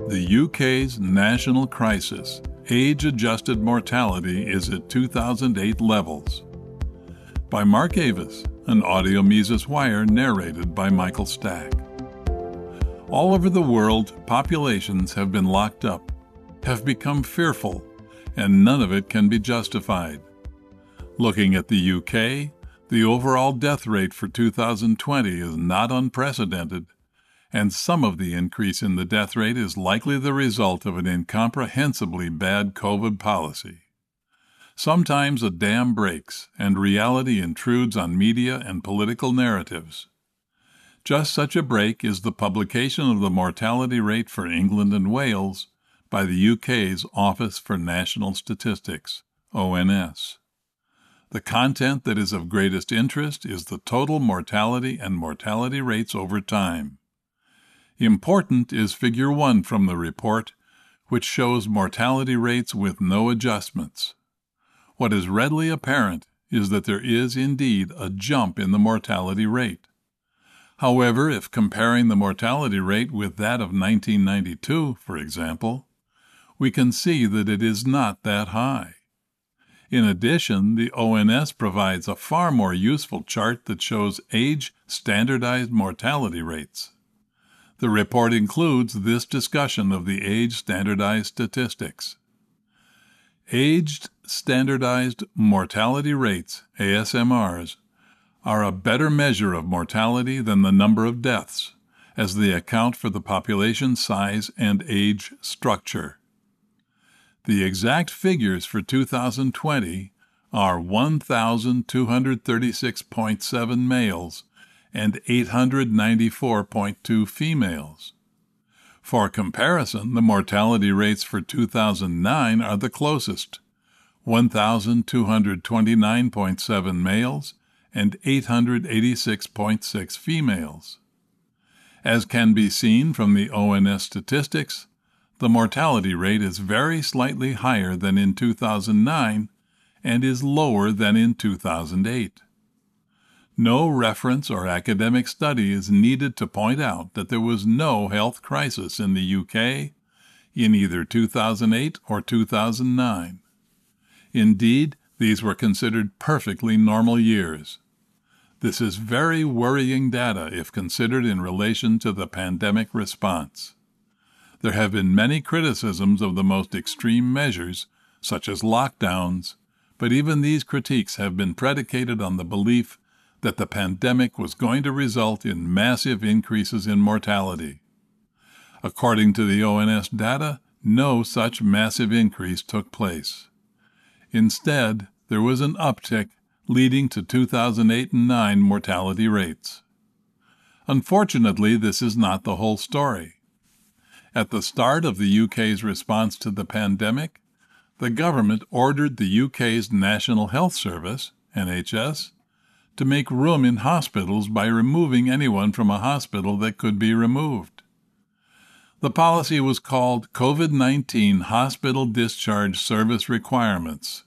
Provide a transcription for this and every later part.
The UK's national crisis, age-adjusted mortality, is at 2008 levels. By Mark Avis, an audio Mises Wire narrated by Michael Stack. All over the world, populations have been locked up, have become fearful, and none of it can be justified. Looking at the UK, the overall death rate for 2020 is not unprecedented, and some of the increase in the death rate is likely the result of an incomprehensibly bad COVID policy. Sometimes a dam breaks and reality intrudes on media and political narratives. Just such a break is the publication of the mortality rate for England and Wales by the UK's Office for National Statistics, ONS. The content that is of greatest interest is the total mortality and mortality rates over time. Important is Figure 1 from the report, which shows mortality rates with no adjustments. What is readily apparent is that there is indeed a jump in the mortality rate. However, if comparing the mortality rate with that of 1992, for example, we can see that it is not that high. In addition, the ONS provides a far more useful chart that shows age-standardized mortality rates. The report includes this discussion of the age-standardized statistics. Aged standardized mortality rates, ASMRs, are a better measure of mortality than the number of deaths, as they account for the population size and age structure. The exact figures for 2020 are 1,236.7 males and 894.2 females. For comparison, the mortality rates for 2009 are the closest, 1,229.7 males and 886.6 females. As can be seen from the ONS statistics, the mortality rate is very slightly higher than in 2009 and is lower than in 2008. No reference or academic study is needed to point out that there was no health crisis in the UK in either 2008 or 2009. Indeed, these were considered perfectly normal years. This is very worrying data if considered in relation to the pandemic response. There have been many criticisms of the most extreme measures, such as lockdowns, but even these critiques have been predicated on the belief that the pandemic was going to result in massive increases in mortality. According to the ONS data, no such massive increase took place. Instead, there was an uptick leading to 2008 and 2009 mortality rates. Unfortunately, this is not the whole story. At the start of the UK's response to the pandemic, the government ordered the UK's National Health Service, NHS, to make room in hospitals by removing anyone from a hospital that could be removed. The policy was called COVID-19 Hospital Discharge Service Requirements,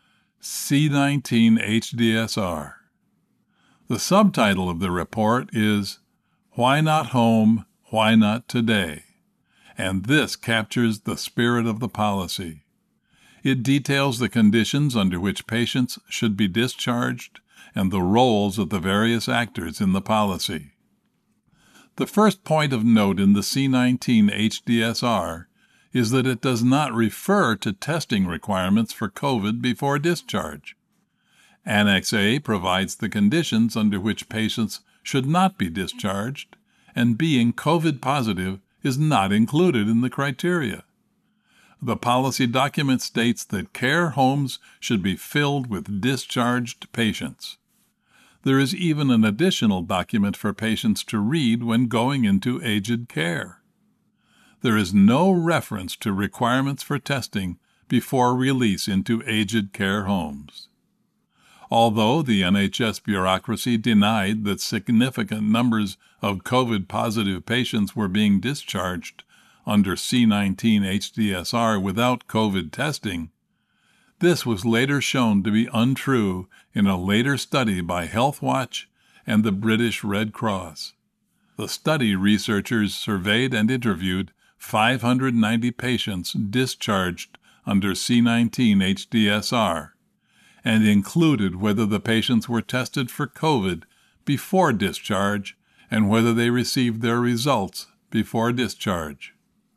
C19 HDSR. The subtitle of the report is Why Not Home, Why Not Today? And this captures the spirit of the policy. It details the conditions under which patients should be discharged and the roles of the various actors in the policy. The first point of note in the C19 HDSR is that it does not refer to testing requirements for COVID before discharge. Annex A provides the conditions under which patients should not be discharged, and being COVID positive is not included in the criteria. The policy document states that care homes should be filled with discharged patients. There is even an additional document for patients to read when going into aged care. There is no reference to requirements for testing before release into aged care homes. Although the NHS bureaucracy denied that significant numbers of COVID-positive patients were being discharged under C19 HDSR without COVID testing, this was later shown to be untrue in a later study by HealthWatch and the British Red Cross. The study researchers surveyed and interviewed 590 patients discharged under C19 HDSR and included whether the patients were tested for COVID before discharge and whether they received their results before discharge.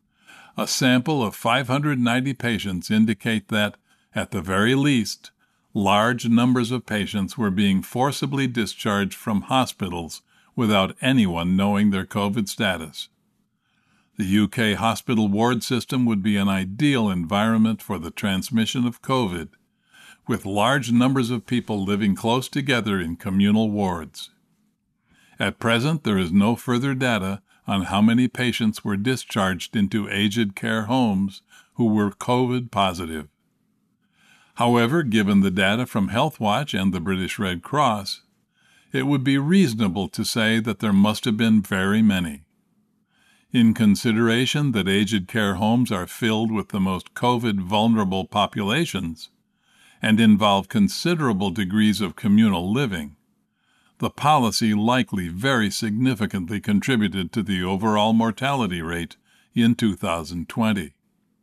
A sample of 590 patients indicate that, at the very least, large numbers of patients were being forcibly discharged from hospitals without anyone knowing their COVID status. The UK hospital ward system would be an ideal environment for the transmission of COVID, with large numbers of people living close together in communal wards. At present, there is no further data on how many patients were discharged into aged care homes who were COVID positive. However, given the data from HealthWatch and the British Red Cross, it would be reasonable to say that there must have been very many. In consideration that aged care homes are filled with the most COVID-vulnerable populations and involve considerable degrees of communal living, the policy likely very significantly contributed to the overall mortality rate in 2020.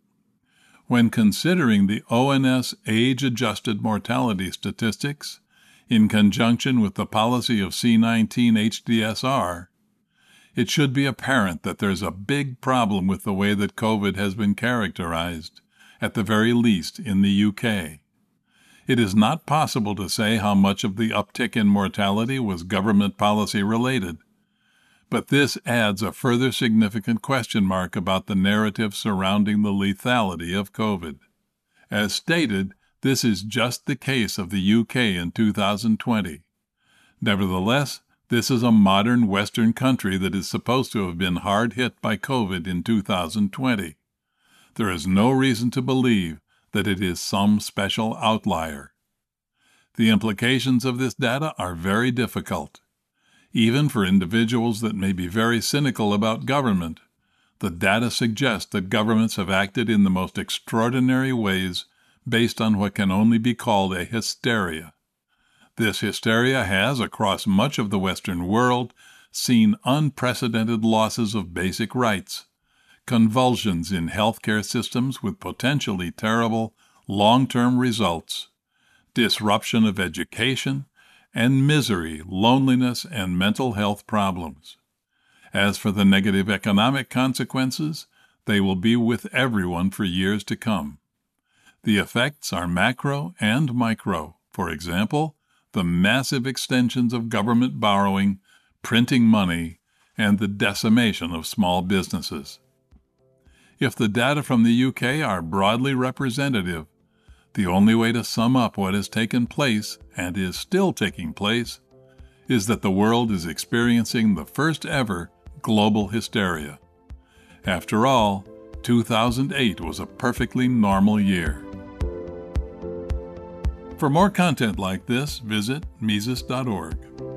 When considering the ONS age-adjusted mortality statistics in conjunction with the policy of C19 HDSR, it should be apparent that there's a big problem with the way that COVID has been characterized, at the very least in the UK. It is not possible to say how much of the uptick in mortality was government policy related, but this adds a further significant question mark about the narrative surrounding the lethality of COVID. As stated, this is just the case of the UK in 2020. Nevertheless, this is a modern Western country that is supposed to have been hard hit by COVID in 2020. There is no reason to believe that it is some special outlier. The implications of this data are very difficult. Even for individuals that may be very cynical about government, the data suggest that governments have acted in the most extraordinary ways based on what can only be called a hysteria. This hysteria has, across much of the Western world, seen unprecedented losses of basic rights, convulsions in healthcare systems with potentially terrible long-term results, disruption of education, and misery, loneliness, and mental health problems. As for the negative economic consequences, they will be with everyone for years to come. The effects are macro and micro. For example, the massive extensions of government borrowing, printing money, and the decimation of small businesses. If the data from the UK are broadly representative, the only way to sum up what has taken place, and is still taking place, is that the world is experiencing the first ever global hysteria. After all, 2008 was a perfectly normal year. For more content like this, visit Mises.org.